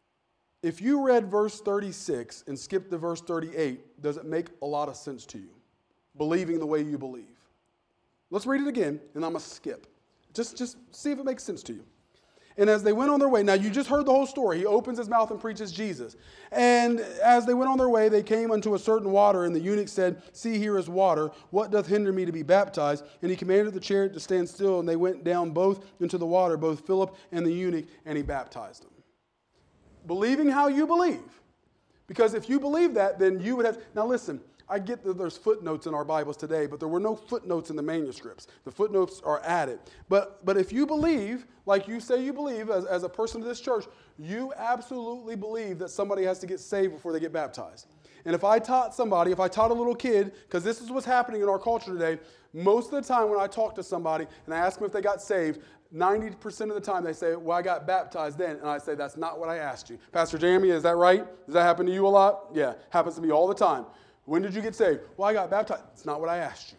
If you read verse thirty-six and skipped to verse thirty-eight, does it make a lot of sense to you? Believing the way you believe. Let's read it again, and I'm going to skip. Just, just see if it makes sense to you. And as they went on their way, now you just heard the whole story. He opens his mouth and preaches Jesus. And as they went on their way, they came unto a certain water, and the eunuch said, See, here is water. What doth hinder me to be baptized? And he commanded the chariot to stand still, and they went down both into the water, both Philip and the eunuch, and he baptized them. Believing how you believe. Because if you believe that, then you would have... Now listen, I get that there's footnotes in our Bibles today, but there were no footnotes in the manuscripts. The footnotes are added. But but if you believe, like you say you believe as, as a person of this church, you absolutely believe that somebody has to get saved before they get baptized. And if I taught somebody, if I taught a little kid, because this is what's happening in our culture today, most of the time when I talk to somebody and I ask them if they got saved, ninety percent of the time they say, well, I got baptized then. And I say, that's not what I asked you. Pastor Jeremy, is that right? Does that happen to you a lot? Yeah, happens to me all the time. When did you get saved? Well, I got baptized. It's not what I asked you.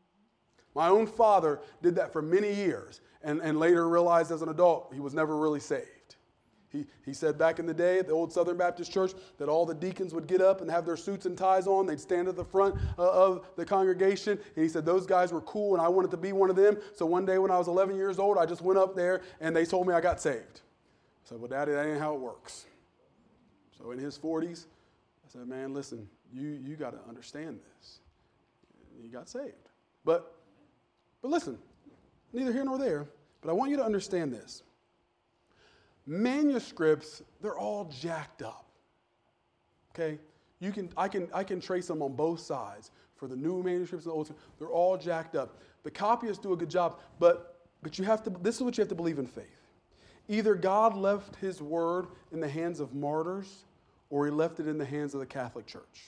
My own father did that for many years and, and later realized as an adult he was never really saved. He, he said back in the day at the old Southern Baptist Church that all the deacons would get up and have their suits and ties on. They'd stand at the front uh, of the congregation. And he said those guys were cool and I wanted to be one of them. So one day when I was eleven years old, I just went up there and they told me I got saved. I said, well, Daddy, that ain't how it works. So in his forties, I said, man, listen, you, you got to understand this. He got saved. But, but listen, neither here nor there, but I want you to understand this. Manuscripts, they're all jacked up. Okay? You can, I can, I can trace them on both sides. For the new manuscripts and the old, they're all jacked up. The copyists do a good job, but, but you have to, this is what you have to believe in faith. Either God left his word in the hands of martyrs, or he left it in the hands of the Catholic Church.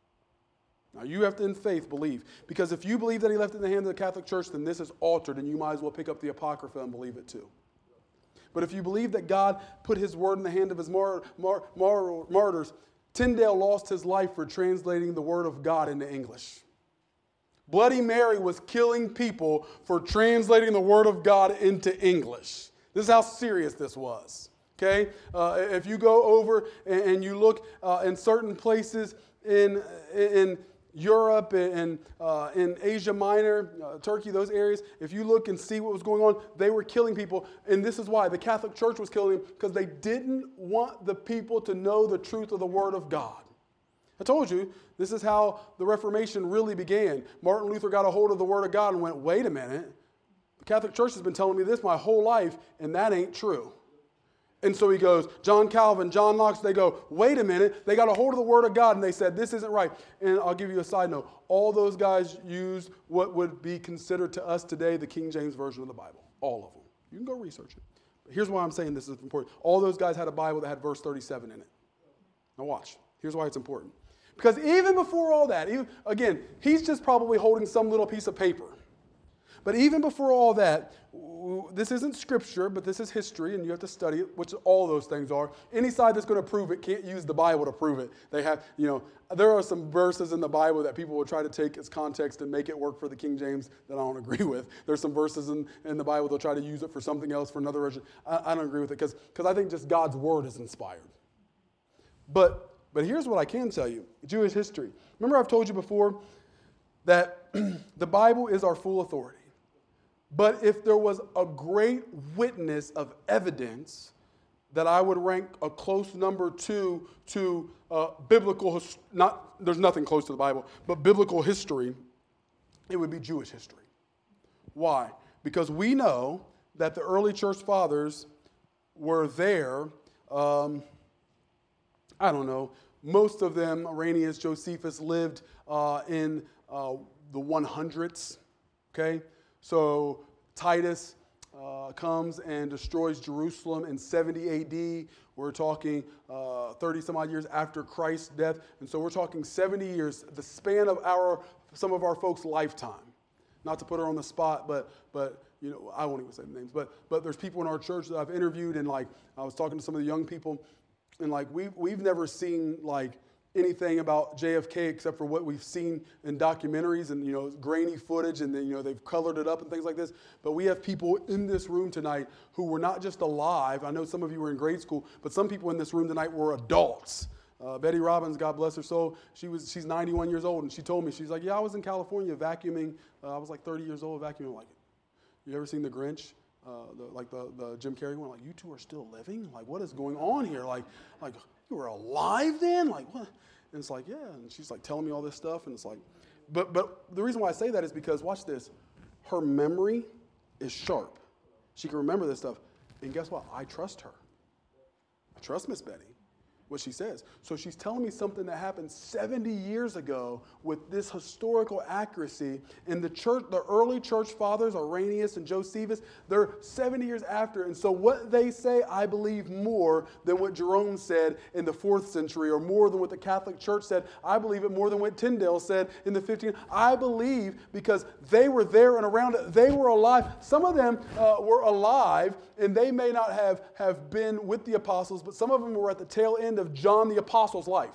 Now, you have to, in faith, believe. Because if you believe that he left it in the hands of the Catholic Church, then this is altered, and you might as well pick up the Apocrypha and believe it too. But if you believe that God put his word in the hand of his mar- mar- mar- martyrs, Tyndale lost his life for translating the word of God into English. Bloody Mary was killing people for translating the word of God into English. This is how serious this was. Okay? Uh, if you go over and, and you look uh, in certain places in in Europe and uh, in Asia Minor, uh, Turkey, those areas, if you look and see what was going on, they were killing people. And this is why the Catholic Church was killing them, because they didn't want the people to know the truth of the Word of God. I told you, this is how the Reformation really began. Martin Luther got a hold of the Word of God and went, wait a minute, the Catholic Church has been telling me this my whole life, and that ain't true. And so he goes, John Calvin, John Knox, they go, wait a minute, they got a hold of the Word of God, and they said, this isn't right. And I'll give you a side note. All those guys used what would be considered to us today the King James Version of the Bible. All of them. You can go research it. But here's why I'm saying this is important. All those guys had a Bible that had verse thirty-seven in it. Now watch. Here's why it's important. Because even before all that, even again, he's just probably holding some little piece of paper. But even before all that, this isn't scripture, but this is history, and you have to study it, which all those things are. Any side that's going to prove it can't use the Bible to prove it. They have, you know, there are some verses in the Bible that people will try to take as context and make it work for the King James that I don't agree with. There's some verses in, in the Bible they'll try to use it for something else, for another version. I, I don't agree with it because because I think just God's word is inspired. But but here's what I can tell you: Jewish history. Remember, I've told you before that the Bible is our full authority. But if there was a great witness of evidence that I would rank a close number two to uh, biblical, not there's nothing close to the Bible, but biblical history, it would be Jewish history. Why? Because we know that the early church fathers were there, um, I don't know, most of them, Irenaeus, Josephus, lived uh, in uh, the one hundreds, okay? So Titus uh, comes and destroys Jerusalem in seventy A D. We're talking uh, thirty some odd years after Christ's death. And so we're talking seventy years, the span of our some of our folks' lifetime. Not to put her on the spot, but but you know, I won't even say the names, but but there's people in our church that I've interviewed, and like I was talking to some of the young people, and like we we've, we've never seen like anything about J F K except for what we've seen in documentaries and, you know, grainy footage, and then, you know, they've colored it up and things like this. But we have people in this room tonight who were not just alive. I know some of you were in grade school, but some people in this room tonight were adults. Uh, Betty Robbins, God bless her soul, she was she's ninety-one years old, and she told me, she's like, yeah, I was in California vacuuming. Uh, I was like thirty years old vacuuming. Like, you ever seen The Grinch? Uh, the, like the, the Jim Carrey one? Like, you two are still living? Like, what is going on here? Like, like you were alive then? Like, what? And it's like, yeah. And she's like telling me all this stuff, and it's like, but but the reason why I say that is because, watch this, her memory is sharp. She can remember this stuff, and guess what? I trust her. I trust Miss Betty, what she says. So she's telling me something that happened seventy years ago with this historical accuracy. And the church, the early church fathers, Irenaeus and Josephus, they're seventy years after. And so what they say, I believe more than what Jerome said in the fourth century, or more than what the Catholic Church said. I believe it more than what Tyndale said in the fifteenth. I believe because they were there and around it. They were alive. Some of them uh, were alive, and they may not have, have been with the apostles, but some of them were at the tail end of John the Apostle's life.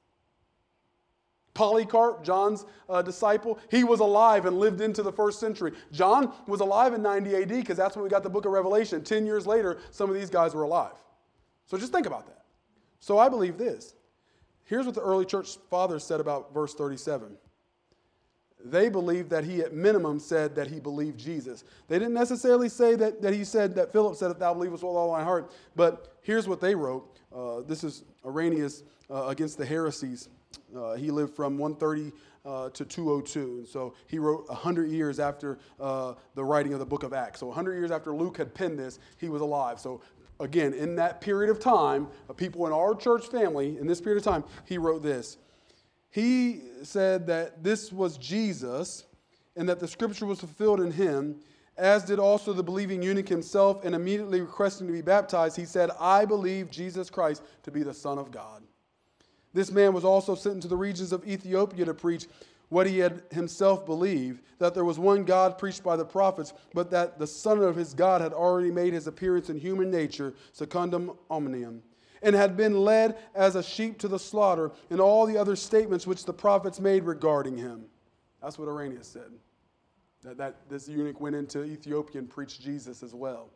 Polycarp, John's uh, disciple, he was alive and lived into the first century. John was alive in ninety A D because that's when we got the book of Revelation. Ten years later, some of these guys were alive. So just think about that. So I believe this. Here's what the early church fathers said about verse thirty-seven. They believed that he at minimum said that he believed Jesus. They didn't necessarily say that, that he said that Philip said, if thou believest with all thy heart. But here's what they wrote. Uh, this is Irenaeus uh, against the heresies. Uh, he lived from one thirty uh, to two oh two. And so he wrote one hundred years after uh, the writing of the book of Acts. So one hundred years after Luke had penned this, he was alive. So again, in that period of time, uh, people in our church family, in this period of time, he wrote this. He said that this was Jesus and that the scripture was fulfilled in him, as did also the believing eunuch himself, and immediately requesting to be baptized, he said, I believe Jesus Christ to be the Son of God. This man was also sent into the regions of Ethiopia to preach what he had himself believed, that there was one God preached by the prophets, but that the Son of his God had already made his appearance in human nature, secundum omnium, and had been led as a sheep to the slaughter, and all the other statements which the prophets made regarding him. That's what Irenaeus said. That, that this eunuch went into Ethiopia and preached Jesus as well.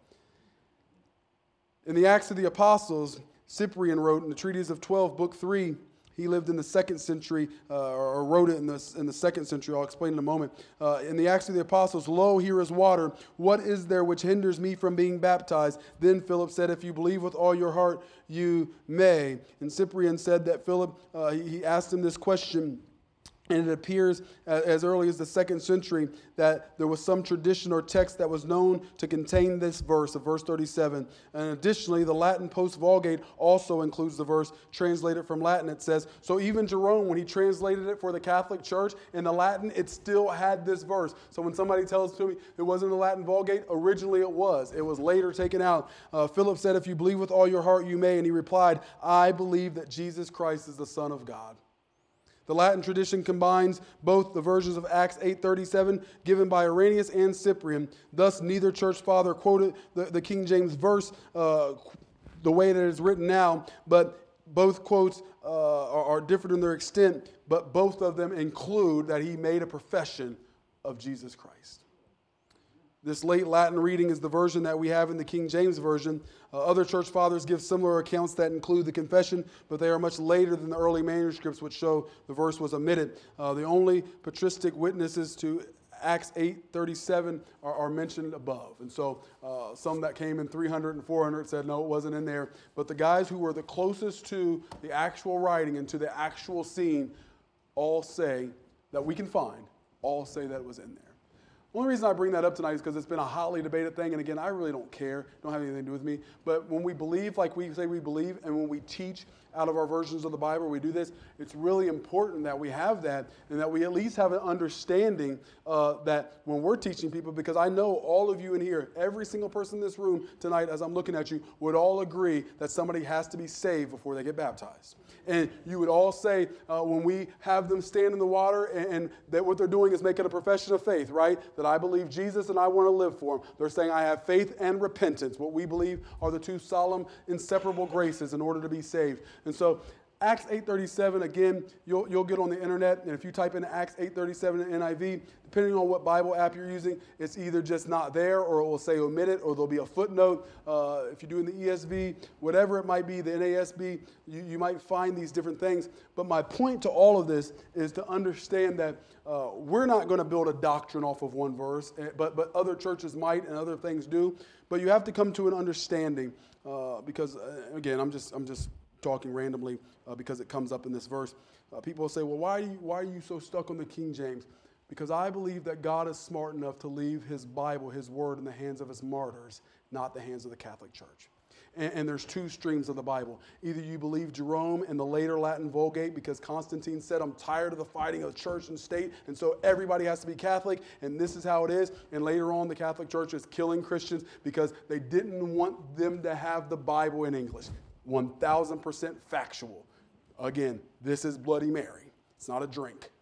In the Acts of the Apostles, Cyprian wrote in the Treatise of twelve, book three, he lived in the second century, uh, or wrote it in the, in the second century. I'll explain in a moment. Uh, in the Acts of the Apostles, lo, here is water. What is there which hinders me from being baptized? Then Philip said, if you believe with all your heart, you may. And Cyprian said that Philip, uh, he, he asked him this question. And it appears as early as the second century that there was some tradition or text that was known to contain this verse of verse thirty-seven. And additionally, the Latin Post-Vulgate also includes the verse translated from Latin. It says, so even Jerome, when he translated it for the Catholic Church in the Latin, it still had this verse. So when somebody tells to me it wasn't the Latin Vulgate, originally it was. It was later taken out. Uh, Philip said, if you believe with all your heart, you may. And he replied, I believe that Jesus Christ is the Son of God. The Latin tradition combines both the versions of Acts eight thirty-seven given by Irenaeus and Cyprian. Thus, neither church father quoted the, the King James verse uh, the way that it is written now, but both quotes uh, are, are different in their extent, but both of them include that he made a profession of Jesus Christ. This late Latin reading is the version that we have in the King James Version. Uh, other church fathers give similar accounts that include the confession, but they are much later than the early manuscripts which show the verse was omitted. Uh, the only patristic witnesses to Acts eight thirty-seven are, are mentioned above. And so uh, some that came in three hundred and four hundred said, no, it wasn't in there. But the guys who were the closest to the actual writing and to the actual scene all say that we can find, all say that it was in there. The only reason I bring that up tonight is because it's been a hotly debated thing. And again, I really don't care. Don't have anything to do with me. But when we believe like we say we believe, and when we teach out of our versions of the Bible, we do this, it's really important that we have that and that we at least have an understanding uh, that when we're teaching people, because I know all of you in here, every single person in this room tonight, as I'm looking at you, would all agree that somebody has to be saved before they get baptized. And you would all say uh, when we have them stand in the water and, and that what they're doing is making a profession of faith, right? That I believe Jesus and I want to live for him. They're saying I have faith and repentance. What we believe are the two solemn, inseparable graces in order to be saved. And so Acts eight thirty-seven, again, you'll, you'll get on the internet, and if you type in Acts eight thirty-seven in N I V, depending on what Bible app you're using, it's either just not there, or it will say omit it, or there'll be a footnote. Uh, if you're doing the E S V, whatever it might be, the N A S B, you, you might find these different things. But my point to all of this is to understand that uh, we're not going to build a doctrine off of one verse, but, but other churches might and other things do. But you have to come to an understanding uh, because, uh, again, I'm just I'm just talking randomly uh, because it comes up in this verse. Uh, people say, well, why are, you, why are you so stuck on the King James? Because I believe that God is smart enough to leave his Bible, his word, in the hands of his martyrs, not the hands of the Catholic Church. And, and there's two streams of the Bible. Either you believe Jerome and the later Latin Vulgate because Constantine said, I'm tired of the fighting of church and state, and so everybody has to be Catholic, and this is how it is. And later on, the Catholic Church is killing Christians because they didn't want them to have the Bible in English. one thousand percent factual. Again, this is Bloody Mary. It's not a drink.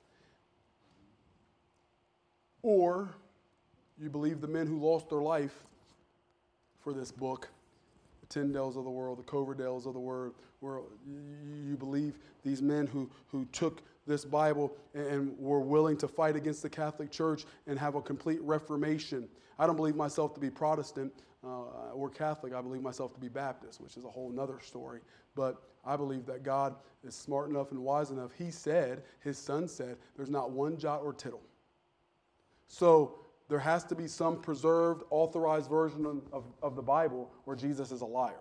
Or you believe the men who lost their life for this book, the Tyndales of the world, the Coverdales of the world, where you believe these men who, who took this Bible and were willing to fight against the Catholic Church and have a complete reformation. I don't believe myself to be Protestant uh, or Catholic. I believe myself to be Baptist, which is a whole nother story. But I believe that God is smart enough and wise enough. He said, his son said, there's not one jot or tittle. So there has to be some preserved, authorized version of, of, of the Bible where Jesus is a liar.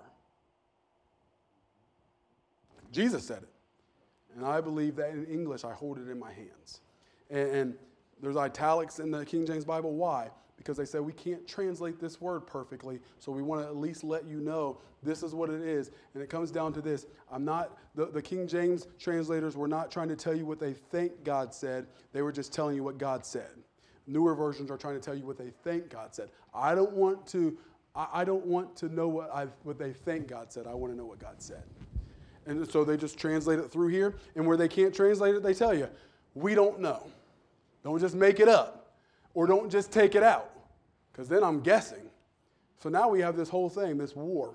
Jesus said it. And I believe that in English, I hold it in my hands. And, and there's italics in the King James Bible. Why? Because they said we can't translate this word perfectly, so we want to at least let you know this is what it is. And it comes down to this. I'm not, the, the King James translators were not trying to tell you what they think God said. They were just telling you what God said. Newer versions are trying to tell you what they think God said. I don't want to, I, I don't want to know what, I've, what they think God said. I want to know what God said. And so they just translate it through here. And where they can't translate it, they tell you, we don't know. Don't just make it up. Or don't just take it out. Because then I'm guessing. So now we have this whole thing, this war.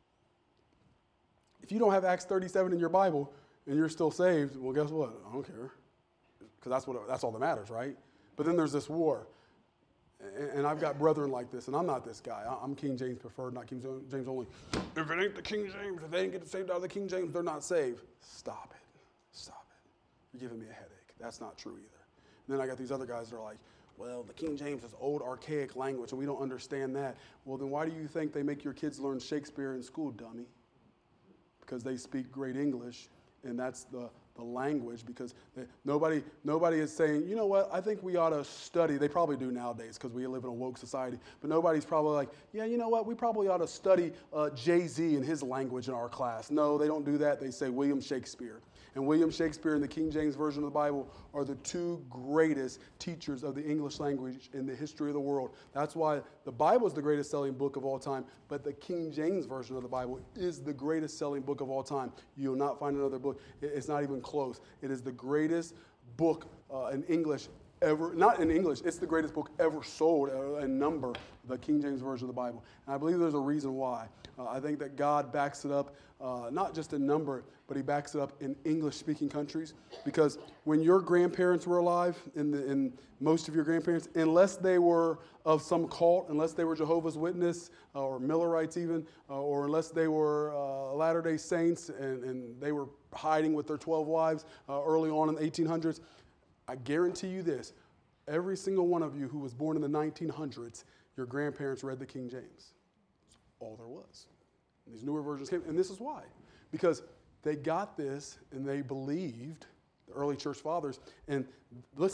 If you don't have Acts thirty-seven in your Bible and you're still saved, well, guess what? I don't care. Because that's what that's all that matters, right? But then there's this war. And I've got brethren like this, and I'm not this guy. I'm King James preferred, not King James only. If it ain't the King James, if they ain't get saved out of the King James, they're not saved. Stop it. Stop it. You're giving me a headache. That's not true either. And then I got these other guys that are like, well, the King James is old, archaic language, and we don't understand that. Well, then why do you think they make your kids learn Shakespeare in school, dummy? Because they speak great English, and that's the the language, because they, nobody nobody is saying, you know what, I think we ought to study. They probably do nowadays because we live in a woke society, but nobody's probably like, yeah, you know what, we probably ought to study uh, Jay-Z and his language in our class. No, they don't do that. They say William Shakespeare. And William Shakespeare and the King James Version of the Bible are the two greatest teachers of the English language in the history of the world. That's why the Bible is the greatest selling book of all time, but the King James Version of the Bible is the greatest selling book of all time. You'll not find another book. It's not even close. It is the greatest book uh, in English ever, not in English, it's the greatest book ever sold uh, in number, the King James Version of the Bible. And I believe there's a reason why. Uh, I think that God backs it up, uh, not just in number, but he backs it up in English-speaking countries. Because when your grandparents were alive, and in most of your grandparents, unless they were of some cult, unless they were Jehovah's Witness uh, or Millerites even, uh, or unless they were uh, Latter-day Saints and, and they were hiding with their twelve wives uh, early on in the eighteen hundreds, I guarantee you this, every single one of you who was born in the nineteen hundreds, your grandparents read the King James. That's all there was. And these newer versions came, and this is why. Because they got this and they believed, the early church fathers, and listen,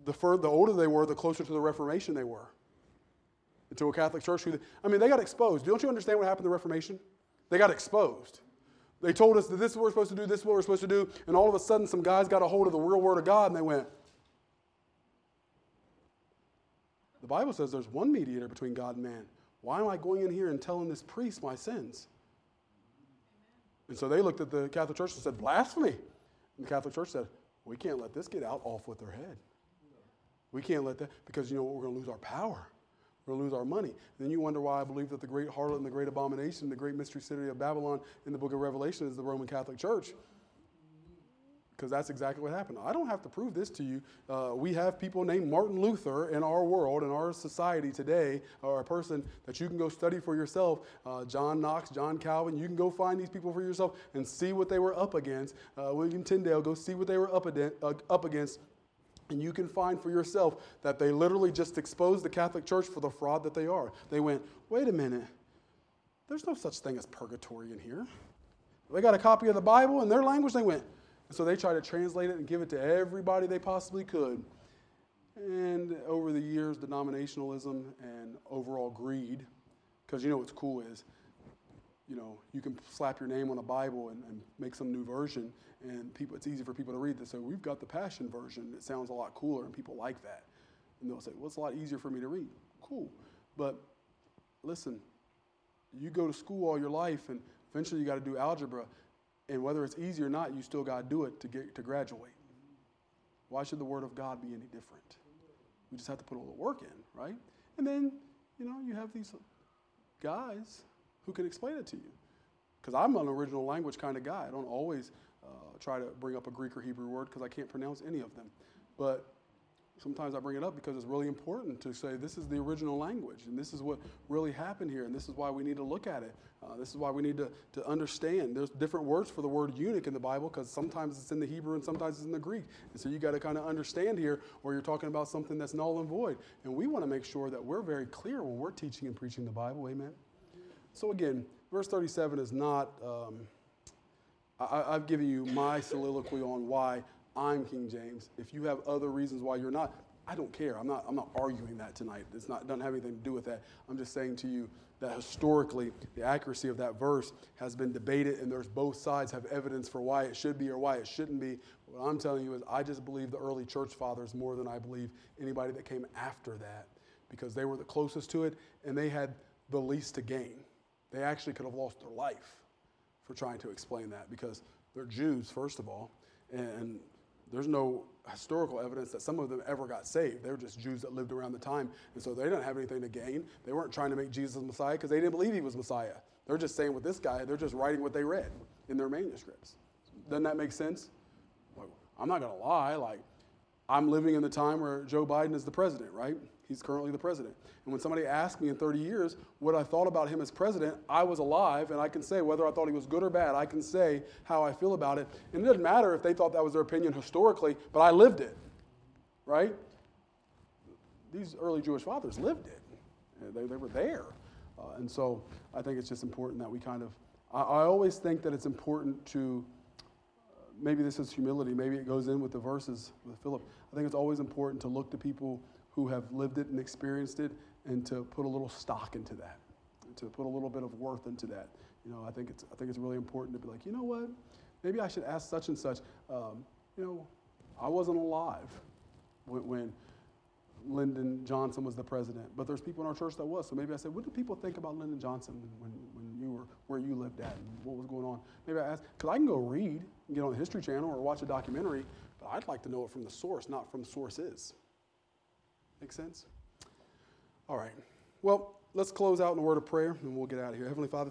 the further, the older they were, the closer to the Reformation they were. To a Catholic Church who, I mean, they got exposed. Don't you understand what happened in the Reformation? They got exposed. They told us that this is what we're supposed to do, this is what we're supposed to do, and all of a sudden some guys got a hold of the real word of God and they went, the Bible says there's one mediator between God and man. Why am I going in here and telling this priest my sins? And so they looked at the Catholic Church and said, blasphemy. And the Catholic Church said, we can't let this get out off with their head. We can't let that, because you know what, we're going to lose our power. We're going to lose our money. And then you wonder why I believe that the great harlot and the great abomination, the great mystery city of Babylon in the book of Revelation is the Roman Catholic Church. Because that's exactly what happened. I don't have to prove this to you. Uh, we have people named Martin Luther in our world, in our society today, or a person that you can go study for yourself. Uh, John Knox, John Calvin, you can go find these people for yourself and see what they were up against. Uh, William Tyndale, go see what they were up, ad- uh, up against. And you can find for yourself that they literally just exposed the Catholic Church for the fraud that they are. They went, wait a minute, there's no such thing as purgatory in here. They got a copy of the Bible in their language, they went. And so they tried to translate it and give it to everybody they possibly could. And over the years, denominationalism and overall greed, because you know what's cool is, you know, you can slap your name on a Bible and, and make some new version, and people, it's easy for people to read this. So we've got the Passion Version. It sounds a lot cooler, and people like that. And they'll say, well, it's a lot easier for me to read. Cool. But listen, you go to school all your life, and eventually you got to do algebra. And whether it's easy or not, you still got to do it to get to graduate. Why should the Word of God be any different? We just have to put a little work in, right? And then, you know, you have these guys who can explain it to you. Because I'm an original language kind of guy. I don't always uh, try to bring up a Greek or Hebrew word because I can't pronounce any of them. But sometimes I bring it up because it's really important to say this is the original language and this is what really happened here and this is why we need to look at it. Uh, this is why we need to, to understand. There's different words for the word eunuch in the Bible because sometimes it's in the Hebrew and sometimes it's in the Greek. And so you got to kind of understand here or you're talking about something that's null and void. And we want to make sure that we're very clear when we're teaching and preaching the Bible. Amen. So again, verse thirty-seven is not, um, I, I've given you my soliloquy on why I'm King James. If you have other reasons why you're not, I don't care. I'm not, I'm not arguing that tonight. It's not, doesn't have anything to do with that. I'm just saying to you that historically, the accuracy of that verse has been debated, and there's both sides have evidence for why it should be or why it shouldn't be. What I'm telling you is I just believe the early church fathers more than I believe anybody that came after that because they were the closest to it, and they had the least to gain. They actually could have lost their life for trying to explain that because they're Jews, first of all, and there's no historical evidence that some of them ever got saved. They were just Jews that lived around the time, and so they didn't have anything to gain. They weren't trying to make Jesus Messiah because they didn't believe he was Messiah. They're just saying with this guy, they're just writing what they read in their manuscripts. Doesn't that make sense? Like, I'm not going to lie. Like, I'm living in the time where Joe Biden is the president, right? He's currently the president. And when somebody asked me in thirty years what I thought about him as president, I was alive, and I can say whether I thought he was good or bad, I can say how I feel about it. And it doesn't matter if they thought that was their opinion historically, but I lived it, right? These early Jewish fathers lived it. They, they were there. Uh, and so I think it's just important that we kind of, I, I always think that it's important to, uh, maybe this is humility, maybe it goes in with the verses with Philip. I think it's always important to look to people who have lived it and experienced it, and to put a little stock into that, and to put a little bit of worth into that. You know, I think it's I think it's really important to be like, you know what, maybe I should ask such and such. Um, you know, I wasn't alive when, when Lyndon Johnson was the president, but there's people in our church that was. So maybe I said, what do people think about Lyndon Johnson when when you were where you lived at and what was going on? Maybe I asked because I can go read and get on the History Channel or watch a documentary, but I'd like to know it from the source, not from sources. Make sense? All right. Well, let's close out in a word of prayer, and we'll get out of here. Heavenly Father,